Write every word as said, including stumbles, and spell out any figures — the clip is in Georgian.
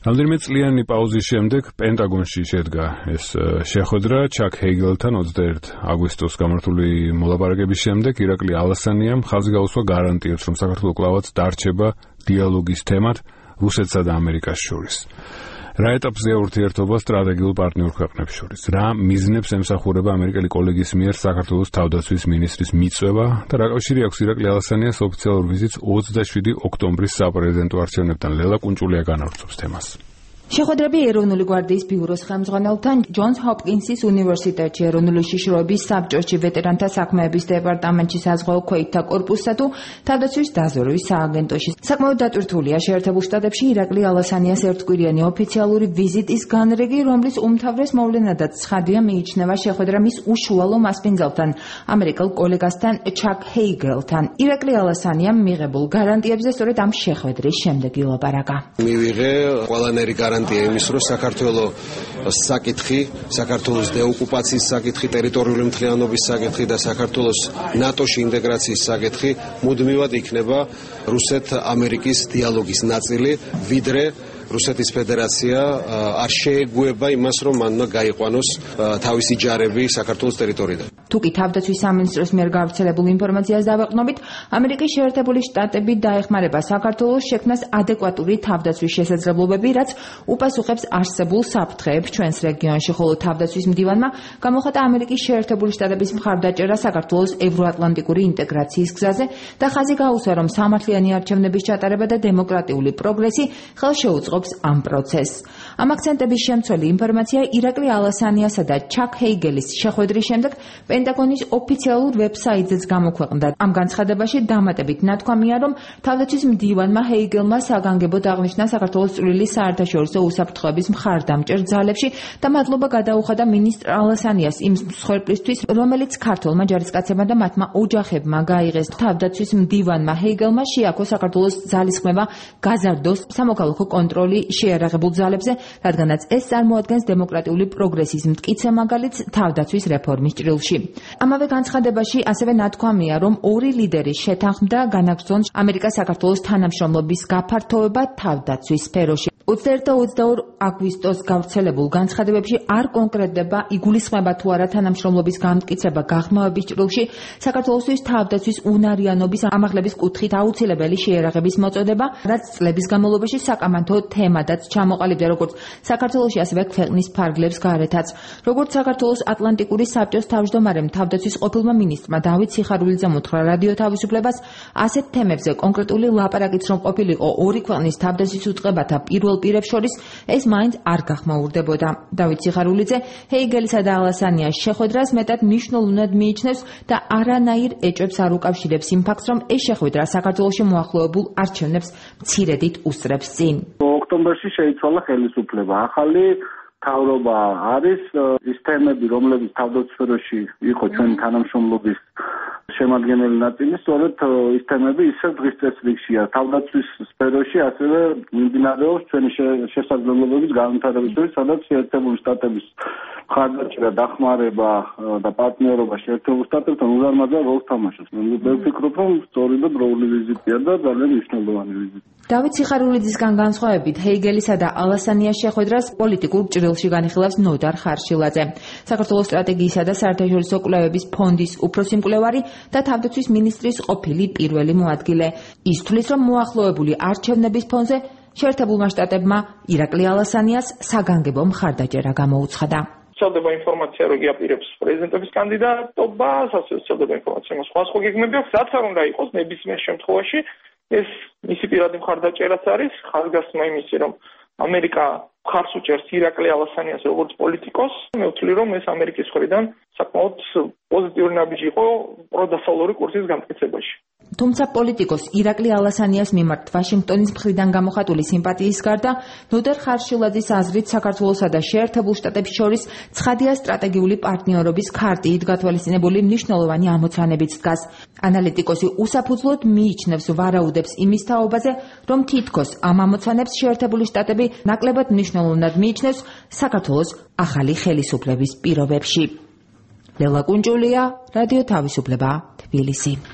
რამდენიმე წლიანი პაუზის შემდეგ პენტაგონში შედგა ეს შეხვედრა ჩაკ ჰეიგელთან ოცდაერთი აგვისტოს გამართული მოლაპარაკების შემდეგ ირაკლი ალასანიამ ხაზი გაუსვა გარანტიებს, რომ საქართველო კვლავაც დარჩება დიალოგის თემად რუსეთსა და ამერიკას შორის. რა ეტაპზეა ურთიერთობა სტრატეგიულ პარტნიორ ქვეყნებს შორის? რა მიზნებს ემსახურება ამერიკელი კოლეგის მიერ საქართველოს თავდაცვის მინისტრის მიწვევა და რა კავშირი აქვს ირაკლი ალასანიას ოფიციალურ ვიზიტს ოცდაშვიდი ოქტომბრის საპრეზიდენტო არჩევნებთან? ლელა კუნჭულია განავრცობს თემას. შეხვედრები ეროვნული გვარდიის ბიუროს ხელმძღვანელთან, ჯონს ჰოპკინსის უნივერსიტეტში, ეროვნული შიშროების საბჭოში, ვეტერანთა საქმეების დეპარტამენტში, საზღვაო ქვეითთა კორპუსსა თუ თავდაცვის დაზვერვის სააგენტოში. საკმაოდ დატვირთულია შეერთებულ შტატებში ირაკლი ალასანიას ერთკვირიანი ოფიციალური ვიზიტის განრიგი, რომლის უმთავრეს მოვლენადაც ცხადია მიიჩნევა შეხვედრა მის უშუალო მასპინძელთან, ამერიკელ კოლეგასთან ჩაკ ჰეიგელთან. ირაკლი ალასანიამ მიღებულ გარანტიებზე სწორედ ამ შეხვედრის შემდეგ ილაპარაკა. მივიღე ყველანაირი გარანტია იმის, რომ საქართველოს საკითხი, საქართველოს დეოკუპაციის საკითხი, ტერიტორიული მთლიანობის საკითხი და საქართველოს ნატოში ინტეგრაციის საკითხი მუდმივად იქნება რუსეთ-ამერიკის დიალოგის ნაწილი, ვიდრე რუსეთის ფედერაცია არ შეეგუება იმას, რომ მან უნდა გაიყვანოს თავისი ჯარები საქართველოს ტერიტორიიდან. თუკი თავდაცვის სამინისტროს მიერ გავრცელებულ ინფორმაციას დავეყრდნობით, ამერიკის შეერთებული შტატები დაეხმარება საქართველოს შექმნას ადეკვატური თავდაცვის შესაძლებლობები, რაც უპასუხებს არსებულ საფრთხეებს ჩვენს რეგიონში, ხოლო თავდაცვის მდივანმა გამოხატა ამერიკის შეერთებული შტატების მხარდაჭერა საქართველოს ევროატლანტიკური ინტეგრაციის გზაზე და ხაზი გაუსვა, რომ სამართლიანი არჩევნების ჩატარება და დემოკრატიული პროგრესი ხელშეუწყობს ამ პროცესს. ამ აქცენტების შემცველი ინფორმაცია ირაკლი ალასანიასა და ჩაკ ჰეიგელის შეხვედრის შემდეგ პენტაგონის ოფიციალურ ვებსაიტზეც გამოქვეყნდა. ამ განცხადებაში დამატებით ნათქვამია, რომ თავდაცვის მდივანმა ჰეიგელმა საგანგებოდ აღნიშნა საქართველოს წვრილი საერთაშორისო უსაფრთხოების მხარდამჭერ ძალებში და მადლობა გადაუხადა მინისტრ ალასანიას იმ მსხვერპლისთვის, რომელიც ქართველმა ჯარისკაცებმა და მათმა ოჯახებმა გაიღეს. თავდაცვის მდივანმა ჰეიგელმა შეაქო საქართველოს ძალისხმევა გაზარდოს სამოქალაქო კონტროლი შეიარაღებულ ძალებზე, რადგანაც ეს წარმოადგენს დემოკრატიული პროგრესის მტკიცე მაგალითს თავდაცვის რეფორმის ჭრილში. ამავე განცხადებაში ასევე ნათქვამია, რომ ორი ლიდერი შეთანხმდა განაგრძონ ამერიკა-საქართველოს თანამშრომლობის გაფართოვება თავდაცვის სფეროში. ოცდაერთი და ოცდაორი აგვისტოს გავრცელებულ განცხადებებში არ კონკრეტდება იგულისხმება თუ არა თანამშრომლობის გამტკიცება გაღრმავების ჭრილში საქართველოსთვის თავდაცვის უნარიანობის ამაღლების კუთხით აუცილებელი შეიარაღების მოწოდება, რაც წლების განმავლობაში საკამათო თემადაც ჩამოყალიბდა როგორც საქართველოში, ასევე ქვეყნის ფარგლებს გარეთაც. როგორც საქართველოს ატლანტიკური საბჭოს თავმჯდომარემ თავდაცვის ყოფილმა მინისტრმა დავით სიხარულიძემ უთხრა რადიო თავისუფლებას, ასეთ თემებზე კონკრეტული ლაპარაკიც რომ ყოფილიყო ორი ქვეყნის თავდაცვის უწყებათა პირველ პირებს შორის, ეს მაინც არ გახმაურდებოდა. დავით სიხარულიძე ჰეიგელისა და ალასანიას შეხვედრას მეტად მნიშვნელოვნად მიიჩნევს და არანაირ ეჭვებს არ უკავშირებს იმ ფაქტს, რომ ეს შეხვედრა საქართველოში მოახლოებულ არჩევნებს მცირედით უსწრებს წინ. ოქტომბერში შეიცვალა ხელისუფლება. ახალი თავრობა არის, ის თემები, რომლებიც თავდაცვის სფეროში იყო ჩვენი თანამშრომლობის შემადგენელი ნაწილი, სწორედ ის თემები ისევ დღის წესრიგშია. თავდაცვის სფეროში ასევე მიმდინარეობს ჩვენი შესაძლებლობების განვითარებისთვის, სადაც შეერთებული შტატების მხარდაჭერა, დახმარება და პარტნიორობა შეერთებულ შტატებთან უზარმაზარ როლს თამაშობს. მე ვფიქრობ, რომ სწორედ დროული ვიზიტია და ძალიან მნიშვნელოვანი ვიზიტი. დავით სიხარულიძისგან განსხვავებით, ჰეიგელისა და ალასანიას შეხვედრას პოლიტიკურ ჭრილში განიხილავს ნოდარ ხარშილაძე, საქართველოს სტრატეგიისა და საერთაშორისო კვლევების ფონდის უფროსი მკვლევარი და თავდაცვის მინისტრის ყოფილი პირველი მოადგილე. ის თვლის, რომ მოახლოებული არჩევნების ფონზე შეერთებულმა შტატებმა ირაკლი ალასანიას საგანგებო მხარდაჭერა გამოუცხადა. ვრცელდება ინფორმაცია, რომ იაპირებს პრეზიდენტობის კანდიდატობას, ასე ვრცელდება ინფორმაცია, რომ სხვა სხვა გეგმები აქვს, რაც არ უნდა იყოს ნებისმიერ შემთხვევაში. ეს მისი პირადი მხარდაჭერაც არის, ხაზგასმა იმისი, რომ ამერიკა მხარს უჭერს ირაკლი ალასანიას როგორც პოლიტიკოს. მე ვთვლი, რომ ეს ამერიკის მხრიდან საკმაოდ პოზიტიური ნაბიჯი იყო პროდასავლური კურსის გამტკიცებაში. თუმცა პოლიტიკოს ირაკლი ალასანიას მიმართ ვაშინგტონის მხრიდან გამოხატული სიმპათიის გარდა, ნოდარ ხარშილაძის აზრით საქართველოსა და შეერთებულ შტატებს შორის ცხადია სტრატეგიული პარტნიორობის ქარტიით გათვალისწინებული მნიშვნელოვანი ამოცანებიც დგას. ანალიტიკოსი უსაფუძვლოდ მიიჩნევს ვარაუდებს იმის თაობაზე, რომ თითქოს ამ ამოცანებს შეერთებული შტატები ნაკლებად მნიშვნელოვნად მიიჩნევს საქართველოს ახალი ხელისუფლების პირობებში. ლელა კუნჭულია, რადიო თავისუფლება, თბილისი.